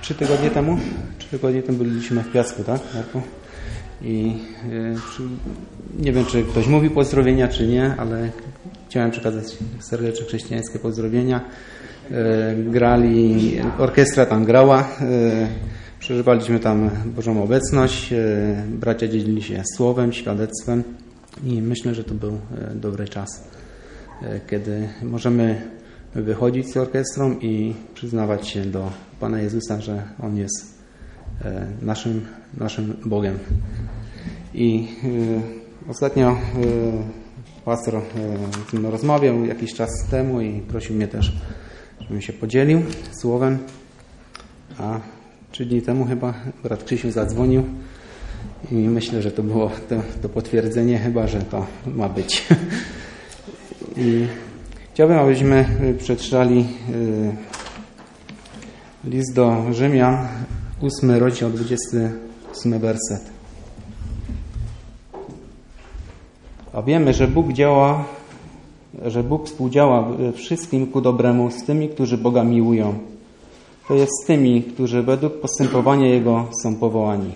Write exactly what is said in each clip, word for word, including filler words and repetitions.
trzy tygodnie temu, trzy tygodnie temu byliśmy w Piasku, tak, Marku? I y, przy, nie wiem, czy ktoś mówi pozdrowienia, czy nie, ale chciałem przekazać serdeczne chrześcijańskie pozdrowienia. Y, grali, orkiestra tam grała, y, przeżywaliśmy tam Bożą obecność, y, bracia dzielili się słowem, świadectwem i myślę, że to był y, dobry czas, y, kiedy możemy wychodzić z orkiestrą i przyznawać się do Pana Jezusa, że On jest y, naszym, naszym Bogiem. I y, ostatnio y, pastor y, z mną rozmawiał jakiś czas temu i prosił mnie też, żebym się podzielił słowem. A trzy dni temu chyba brat Krzysiu zadzwonił i myślę, że to było to, to potwierdzenie chyba, że to ma być. I chciałbym, abyśmy przeczytali y, list do Rzymian, ósmy rozdział, dwudziesty ósmy werset. A wiemy, że Bóg działa, że Bóg współdziała wszystkim ku dobremu z tymi, którzy Boga miłują. To jest z tymi, którzy według postępowania Jego są powołani.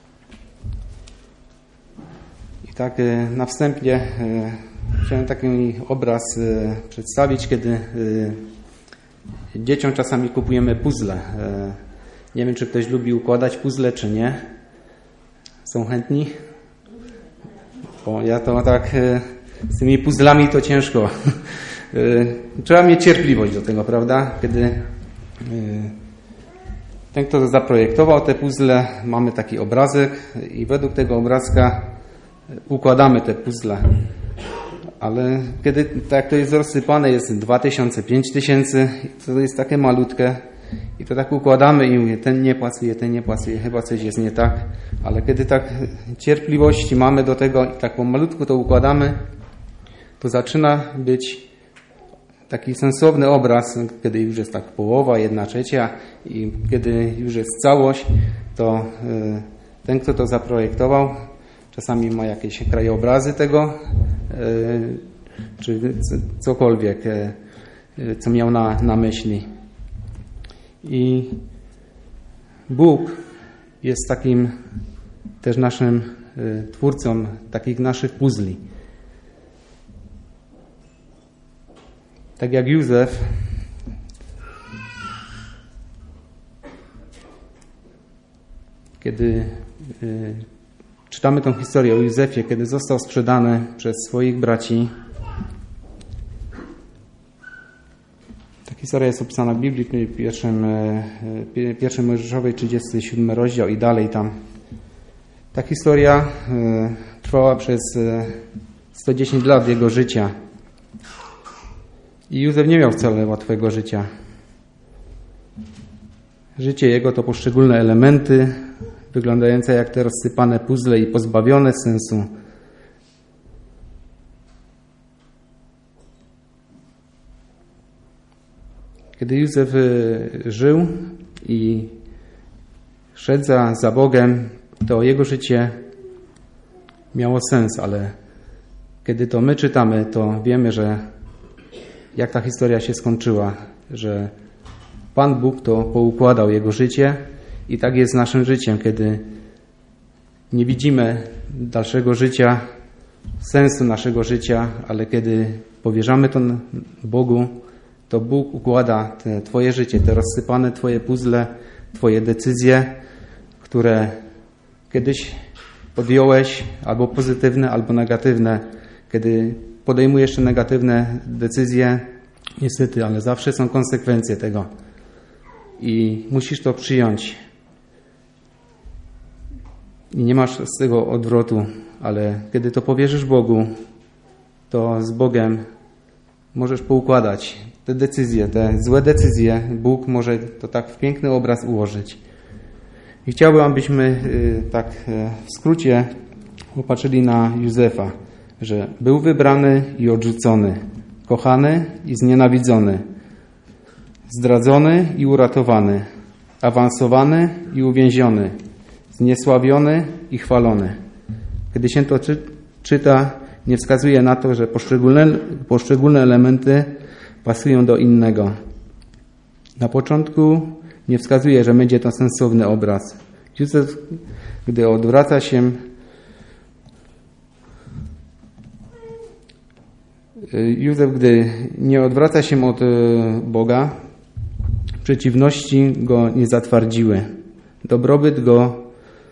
I tak na wstępie chciałem taki obraz przedstawić, kiedy dzieciom czasami kupujemy puzzle. Nie wiem, czy ktoś lubi układać puzzle, czy nie. Są chętni? Bo ja to tak z tymi puzzlami to ciężko. Trzeba mieć cierpliwość do tego, prawda? Kiedy ten, kto zaprojektował te puzzle, mamy taki obrazek i według tego obrazka układamy te puzzle. Ale kiedy tak to jest rozsypane, jest dwa tysiące, pięć tysięcy, to jest takie malutkie i to tak układamy i mówię, ten nie pasuje, ten nie pasuje, chyba coś jest nie tak. Ale kiedy tak cierpliwości mamy do tego i tak pomalutku to układamy, to zaczyna być taki sensowny obraz, kiedy już jest tak połowa, jedna trzecia i kiedy już jest całość, to ten, kto to zaprojektował, czasami ma jakieś krajobrazy tego, czy cokolwiek, co miał na, na myśli. I Bóg jest takim też naszym twórcą takich naszych puzli. Tak jak Józef, kiedy y, czytamy tą historię o Józefie, kiedy został sprzedany przez swoich braci. Ta historia jest opisana w Biblii, w pierwszym, y, pierwszym Mojżeszowej, trzydziesty siódmy rozdział i dalej tam. Ta historia y, trwała przez y, sto dziesięć lat jego życia. I Józef nie miał wcale łatwego życia. Życie jego to poszczególne elementy, wyglądające jak te rozsypane puzzle i pozbawione sensu. Kiedy Józef żył i szedł za, za Bogiem, to jego życie miało sens, ale kiedy to my czytamy, to wiemy, że jak ta historia się skończyła, że Pan Bóg to poukładał jego życie i tak jest z naszym życiem, kiedy nie widzimy dalszego życia, sensu naszego życia, ale kiedy powierzamy to Bogu, to Bóg układa te Twoje życie, te rozsypane Twoje puzzle, Twoje decyzje, które kiedyś podjąłeś, albo pozytywne, albo negatywne. Kiedy podejmujesz te negatywne decyzje, niestety, ale zawsze są konsekwencje tego. I musisz to przyjąć. I nie masz z tego odwrotu, ale kiedy to powierzysz Bogu, to z Bogiem możesz poukładać te decyzje, te złe decyzje. Bóg może to tak w piękny obraz ułożyć. I chciałbym, abyśmy tak w skrócie popatrzyli na Józefa, że był wybrany i odrzucony, kochany i znienawidzony, zdradzony i uratowany, awansowany i uwięziony, zniesławiony i chwalony. Kiedy się to czy, czyta, nie wskazuje na to, że poszczególne, poszczególne elementy pasują do innego. Na początku nie wskazuje, że będzie to sensowny obraz. Józef, gdy odwraca się Józef, gdy nie odwraca się od Boga, przeciwności go nie zatwardziły. Dobrobyt go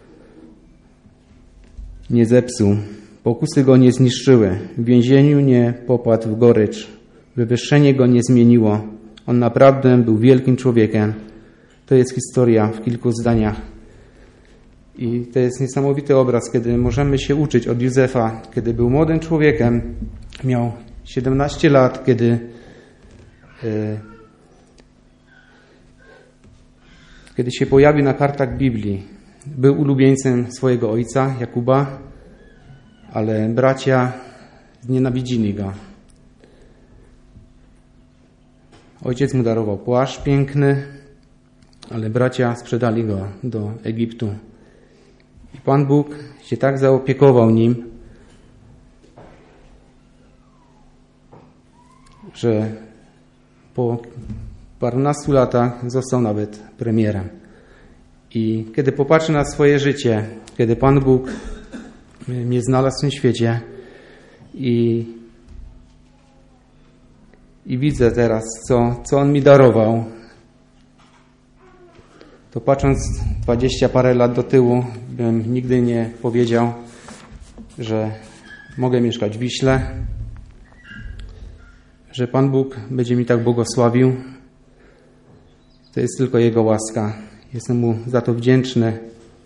nie zepsuł. Pokusy go nie zniszczyły. W więzieniu nie popadł w gorycz. Wywyższenie go nie zmieniło. On naprawdę był wielkim człowiekiem. To jest historia w kilku zdaniach. I to jest niesamowity obraz, kiedy możemy się uczyć od Józefa, kiedy był młodym człowiekiem, miał siedemnaście lat, kiedy, e, kiedy się pojawił na kartach Biblii. Był ulubieńcem swojego ojca, Jakuba, ale bracia znienawidzili go. Ojciec mu darował płaszcz piękny, ale bracia sprzedali go do Egiptu. I Pan Bóg się tak zaopiekował nim, że po parunastu latach został nawet premierem. I kiedy popatrzę na swoje życie, kiedy Pan Bóg mnie znalazł w tym świecie i, i widzę teraz, co, co On mi darował, to patrząc dwadzieścia parę lat do tyłu, bym nigdy nie powiedział, że mogę mieszkać w Wiśle, że Pan Bóg będzie mi tak błogosławił. To jest tylko Jego łaska. Jestem Mu za to wdzięczny.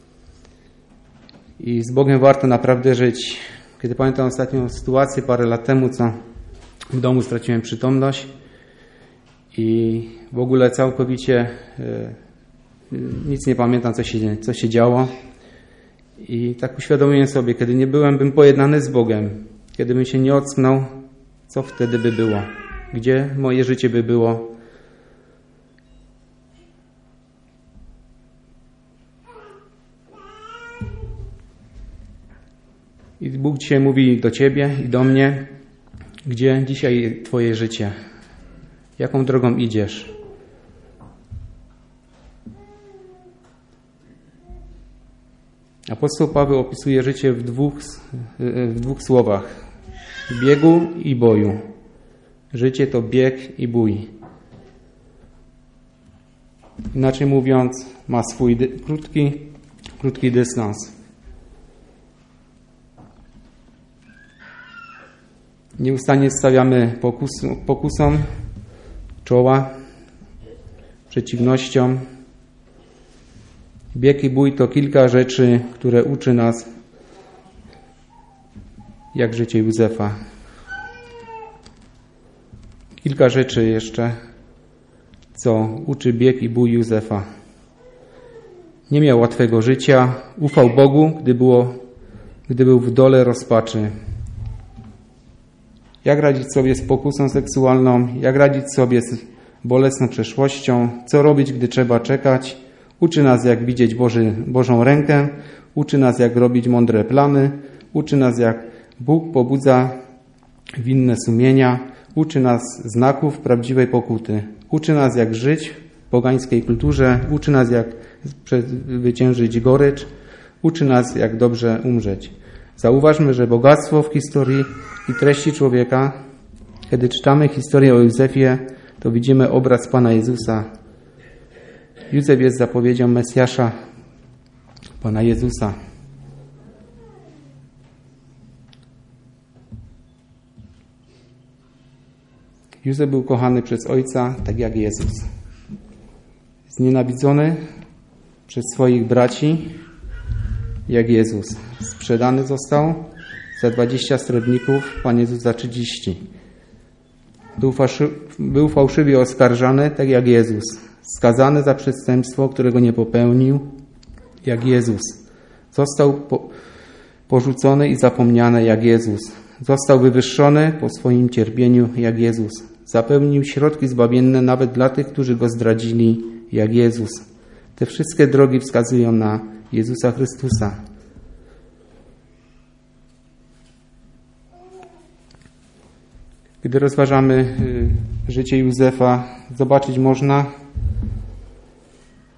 I z Bogiem warto naprawdę żyć. Kiedy pamiętam ostatnią sytuację parę lat temu, co w domu straciłem przytomność i w ogóle całkowicie nic nie pamiętam, co się, co się działo. I tak uświadomiłem sobie, kiedy nie byłem bym pojednany z Bogiem, kiedy bym się nie ocknął, co wtedy by było? Gdzie moje życie by było? I Bóg dzisiaj mówi do Ciebie i do mnie, gdzie dzisiaj Twoje życie? Jaką drogą idziesz? Apostoł Paweł opisuje życie w dwóch, w dwóch słowach. Biegu i boju. Życie to bieg i bój. Inaczej mówiąc, ma swój dy- krótki, krótki dystans. Nieustannie stawiamy pokus, pokusom czoła, przeciwnościom. Bieg i bój to kilka rzeczy, które uczy nas, jak życie Józefa. Kilka rzeczy jeszcze, co uczy bieg i bój Józefa. Nie miał łatwego życia, ufał Bogu, gdy, było, gdy był w dole rozpaczy. Jak radzić sobie z pokusą seksualną, jak radzić sobie z bolesną przeszłością, co robić, gdy trzeba czekać. Uczy nas, jak widzieć Boży, Bożą rękę, uczy nas, jak robić mądre plany, uczy nas, jak Bóg pobudza winne sumienia, uczy nas znaków prawdziwej pokuty, uczy nas, jak żyć w pogańskiej kulturze, uczy nas, jak zwyciężyć gorycz, uczy nas, jak dobrze umrzeć. Zauważmy, że bogactwo w historii i treści człowieka, kiedy czytamy historię o Józefie, to widzimy obraz Pana Jezusa. Józef jest zapowiedzią Mesjasza, Pana Jezusa. Józef był kochany przez Ojca, tak jak Jezus. Znienawidzony przez swoich braci, jak Jezus. Sprzedany został za dwadzieścia srebrników, Pan Jezus za trzydzieści. Był, fałszy, był fałszywie oskarżany, tak jak Jezus. Skazany za przestępstwo, którego nie popełnił, jak Jezus. Został po, porzucony i zapomniany, jak Jezus. Został wywyższony po swoim cierpieniu, jak Jezus. Zapełnił środki zbawienne nawet dla tych, którzy Go zdradzili, jak Jezus. Te wszystkie drogi wskazują na Jezusa Chrystusa. Gdy rozważamy życie Józefa, zobaczyć można,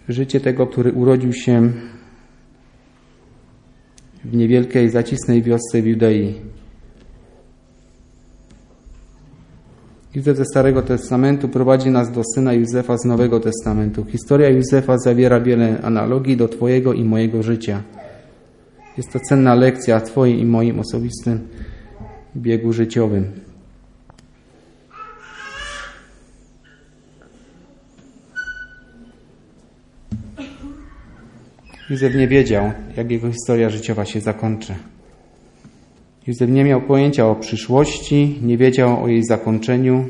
Życie tego, który urodził się w niewielkiej, zacisnej wiosce w Judei. Józef ze Starego Testamentu prowadzi nas do syna Józefa z Nowego Testamentu. Historia Józefa zawiera wiele analogii do Twojego i mojego życia. Jest to cenna lekcja w Twoim i moim osobistym biegu życiowym. Józef nie wiedział, jak jego historia życiowa się zakończy. Józef nie miał pojęcia o przyszłości, nie wiedział o jej zakończeniu.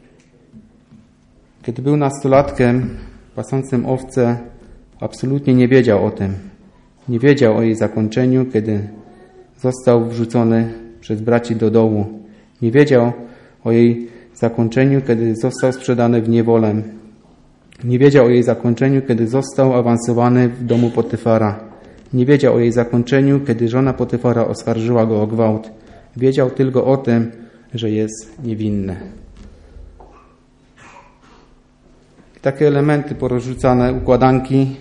Kiedy był nastolatkiem, pasącym owce, absolutnie nie wiedział o tym. Nie wiedział o jej zakończeniu, kiedy został wrzucony przez braci do dołu. Nie wiedział o jej zakończeniu, kiedy został sprzedany w niewolę. Nie wiedział o jej zakończeniu, kiedy został awansowany w domu Potyfara. Nie wiedział o jej zakończeniu, kiedy żona Potyfara oskarżyła go o gwałt. Wiedział tylko o tym, że jest niewinny. I takie elementy porozrzucane, układanki,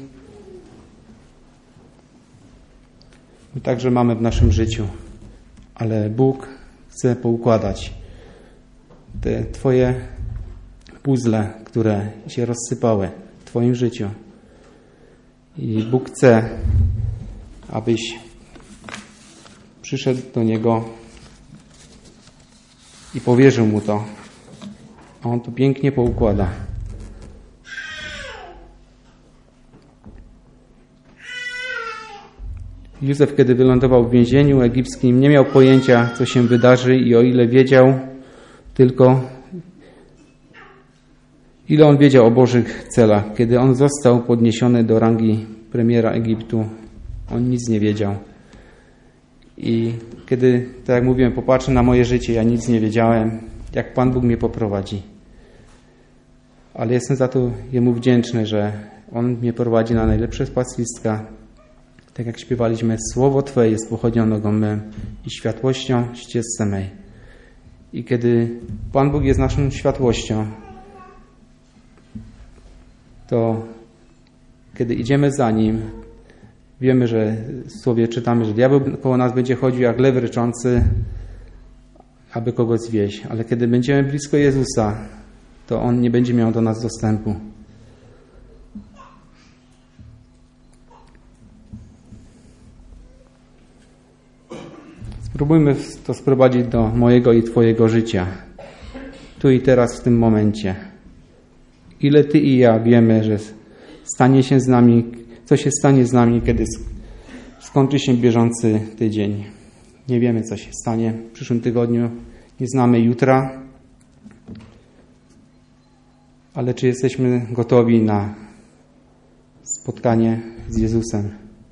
my także mamy w naszym życiu. Ale Bóg chce poukładać te Twoje puzzle, które się rozsypały w Twoim życiu. I Bóg chce, abyś przyszedł do Niego i powierzył Mu to. A On to pięknie poukłada. Józef, kiedy wylądował w więzieniu egipskim, nie miał pojęcia, co się wydarzy i o ile wiedział, tylko ile on wiedział o Bożych celach. Kiedy on został podniesiony do rangi premiera Egiptu, on nic nie wiedział. I kiedy, tak jak mówiłem, popatrzę na moje życie, ja nic nie wiedziałem, jak Pan Bóg mnie poprowadzi. Ale jestem za to Jemu wdzięczny, że On mnie prowadzi na najlepsze pastwiska. Tak jak śpiewaliśmy, Słowo Twoje jest pochodnią nogą mym i światłością ścieżce mej. I kiedy Pan Bóg jest naszą światłością, to kiedy idziemy za Nim, wiemy, że w Słowie czytamy, że diabeł koło nas będzie chodził jak lew ryczący, aby kogoś zwieść. Ale kiedy będziemy blisko Jezusa, to On nie będzie miał do nas dostępu. Spróbujmy to sprowadzić do mojego i Twojego życia. Tu i teraz, w tym momencie. Ile Ty i ja wiemy, że stanie się z nami, co się stanie z nami, kiedy skończy się bieżący tydzień. Nie wiemy, co się stanie w przyszłym tygodniu. Nie znamy jutra. Ale czy jesteśmy gotowi na spotkanie z Jezusem?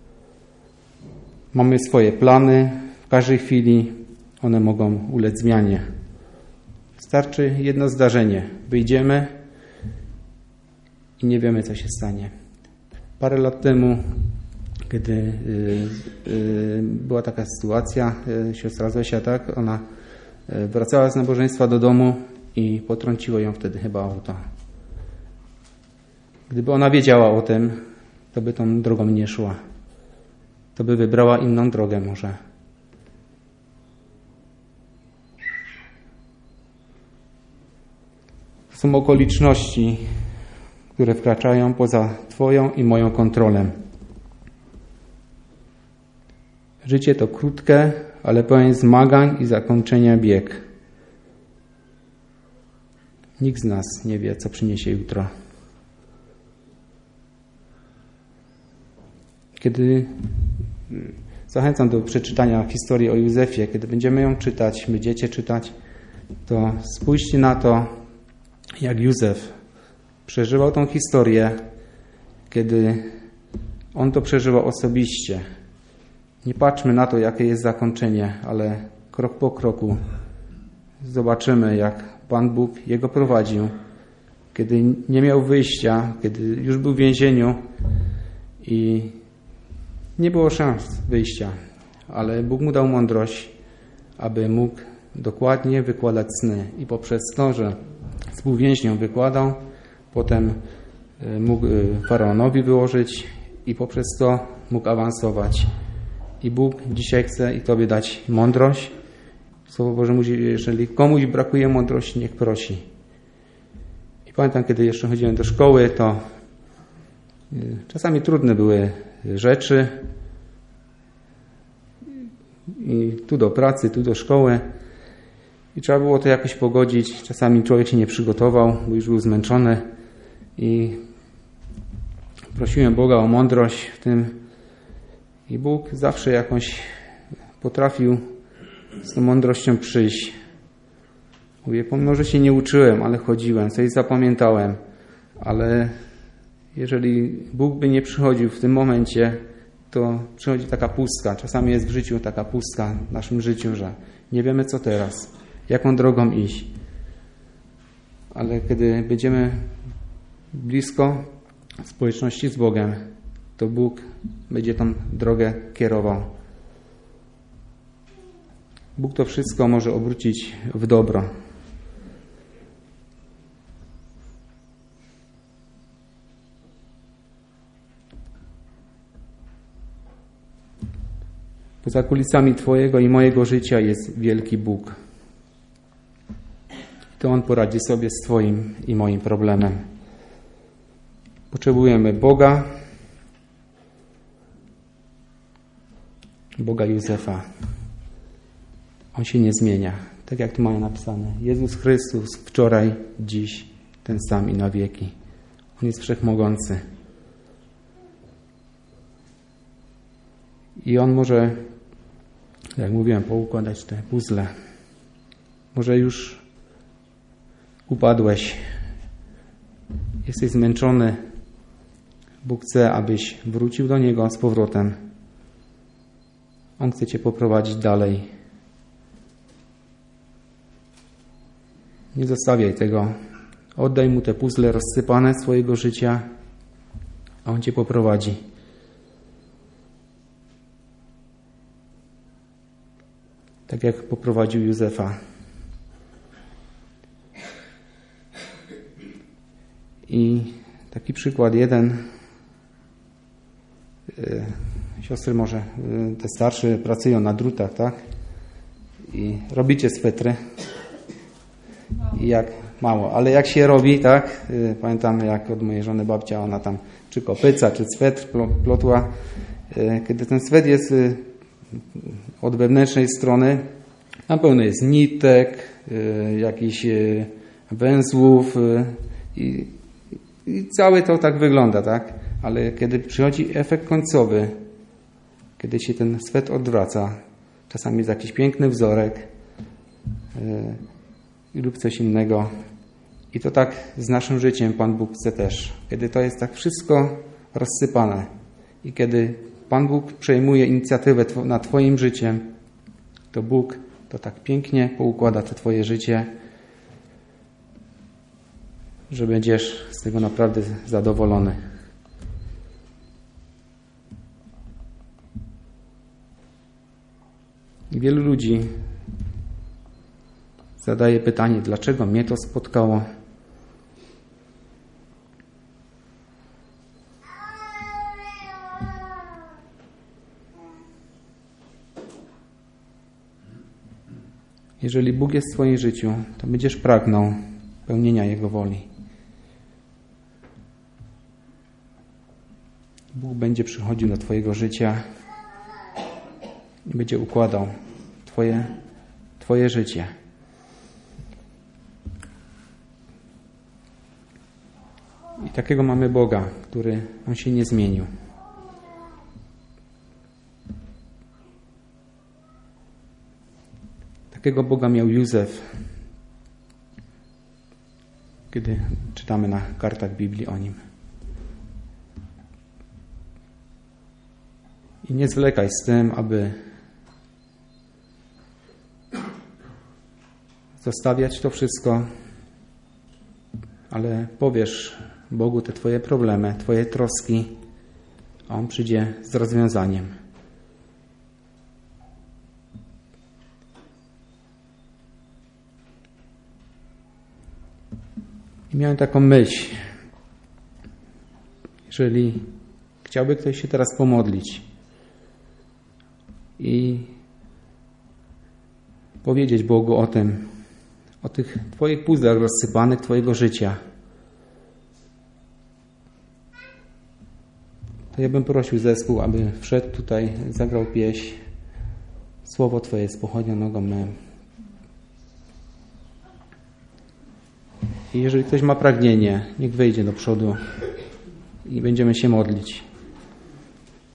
Mamy swoje plany. W każdej chwili one mogą ulec zmianie. Wystarczy jedno zdarzenie. Wyjdziemy i nie wiemy, co się stanie. Parę lat temu, kiedy y, y, była taka sytuacja, y, siostra Zosia, tak, ona y, wracała z nabożeństwa do domu i potrąciło ją wtedy chyba auto. Gdyby ona wiedziała o tym, to by tą drogą nie szła. To by wybrała inną drogę może. Są okoliczności, które wkraczają poza Twoją i moją kontrolę. Życie to krótkie, ale pełen zmagań i zakończenia bieg. Nikt z nas nie wie, co przyniesie jutro. Kiedy zachęcam do przeczytania historii o Józefie, kiedy będziemy ją czytać, będziecie czytać, to spójrzcie na to, jak Józef przeżywał tą historię, kiedy on to przeżywał osobiście. Nie patrzmy na to, jakie jest zakończenie, ale krok po kroku zobaczymy, jak Pan Bóg jego prowadził, kiedy nie miał wyjścia, kiedy już był w więzieniu i nie było szans wyjścia, ale Bóg mu dał mądrość, aby mógł dokładnie wykładać sny i poprzez to, że współwięźniom wykładał, potem mógł faraonowi wyłożyć i poprzez to mógł awansować. I Bóg dzisiaj chce i Tobie dać mądrość. Słowo Boże mówi, jeżeli komuś brakuje mądrości, niech prosi. I pamiętam, kiedy jeszcze chodziłem do szkoły, to czasami trudne były rzeczy. I tu do pracy, tu do szkoły. I trzeba było to jakoś pogodzić. Czasami człowiek się nie przygotował, bo już był zmęczony. I prosiłem Boga o mądrość w tym. I Bóg zawsze jakąś potrafił z tą mądrością przyjść. Mówię, pomimo, że się nie uczyłem, ale chodziłem, coś zapamiętałem. Ale jeżeli Bóg by nie przychodził w tym momencie, to przychodzi taka pustka. Czasami jest w życiu taka pustka, w naszym życiu, że nie wiemy, co teraz, jaką drogą iść. Ale kiedy będziemy blisko społeczności z Bogiem, to Bóg będzie tą drogę kierował. Bóg to wszystko może obrócić w dobro. Poza kulisami Twojego i mojego życia jest wielki Bóg. To On poradzi sobie z Twoim i moim problemem. Potrzebujemy Boga, Boga Józefa. On się nie zmienia. Tak jak tu mają napisane. Jezus Chrystus wczoraj, dziś, ten sam i na wieki. On jest wszechmogący. I On może, jak mówiłem, poukładać te puzzle. Może już upadłeś, jesteś zmęczony. Bóg chce, abyś wrócił do Niego z powrotem. On chce Cię poprowadzić dalej. Nie zostawiaj tego. Oddaj Mu te puzzle rozsypane swojego życia, a On Cię poprowadzi. Tak jak poprowadził Józefa. I taki przykład jeden. Siostry może, te starsze pracują na drutach, tak? I robicie swetry. I jak mało, ale jak się robi, tak? Pamiętam, jak od mojej żony babcia, ona tam czy kopyca, czy swetr plotła. Kiedy ten swet jest od wewnętrznej strony, na pełno jest nitek, jakichś węzłów i, i całe to tak wygląda, tak? Ale kiedy przychodzi efekt końcowy, kiedy się ten swet odwraca, czasami jest jakiś piękny wzorek yy, lub coś innego. I to tak z naszym życiem Pan Bóg chce też. Kiedy to jest tak wszystko rozsypane i kiedy Pan Bóg przejmuje inicjatywę nad Twoim życiem, to Bóg to tak pięknie poukłada to Twoje życie, że będziesz z tego naprawdę zadowolony. Wielu ludzi zadaje pytanie, dlaczego mnie to spotkało? Jeżeli Bóg jest w Twoim życiu, to będziesz pragnął pełnienia Jego woli. Bóg będzie przychodził do Twojego życia i będzie układał Twoje, Twoje życie. I takiego mamy Boga, który On się nie zmienił. Takiego Boga miał Józef, kiedy czytamy na kartach Biblii o nim. I nie zwlekaj z tym, aby zostawiać to wszystko, ale powiesz Bogu te Twoje problemy, Twoje troski, a On przyjdzie z rozwiązaniem. I miałem taką myśl, Jeżeli chciałby ktoś się teraz pomodlić i powiedzieć Bogu o tym, o tych Twoich puzzlach rozsypanych Twojego życia, to ja bym prosił zespół, aby wszedł tutaj, zagrał pieśń. Słowo Twoje jest pochodnią nogą mym. I jeżeli ktoś ma pragnienie, niech wejdzie do przodu i będziemy się modlić.